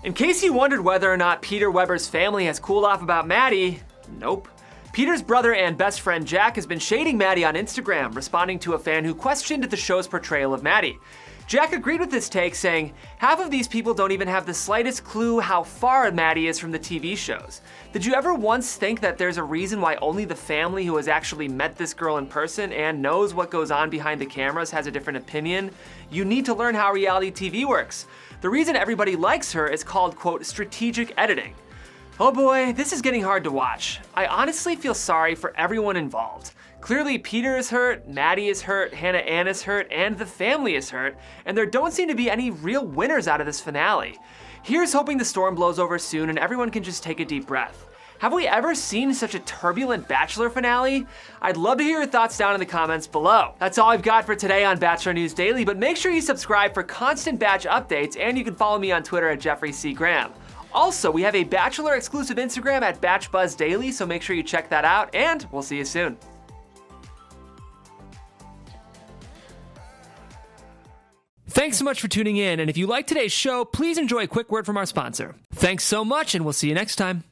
In case you wondered whether or not Peter Weber's family has cooled off about Maddie, nope. Peter's brother and best friend Jack has been shading Maddie on Instagram, responding to a fan who questioned the show's portrayal of Maddie. Jack agreed with this take, saying, "Half of these people don't even have the slightest clue how far Maddie is from the TV shows. Did you ever once think that there's a reason why only the family who has actually met this girl in person and knows what goes on behind the cameras has a different opinion? You need to learn how reality TV works. The reason everybody likes her is called, quote, strategic editing." Oh boy, this is getting hard to watch. I honestly feel sorry for everyone involved. Clearly Peter is hurt, Maddie is hurt, Hannah Ann is hurt, and the family is hurt, and there don't seem to be any real winners out of this finale. Here's hoping the storm blows over soon and everyone can just take a deep breath. Have we ever seen such a turbulent Bachelor finale? I'd love to hear your thoughts down in the comments below. That's all I've got for today on Bachelor News Daily, but make sure you subscribe for constant Batch updates, and you can follow me on Twitter at Jeffrey C. Graham. Also, we have a Bachelor exclusive Instagram at BatchBuzzDaily, so make sure you check that out, and we'll see you soon. Thanks so much for tuning in, and if you liked today's show, please enjoy a quick word from our sponsor. Thanks so much, and we'll see you next time.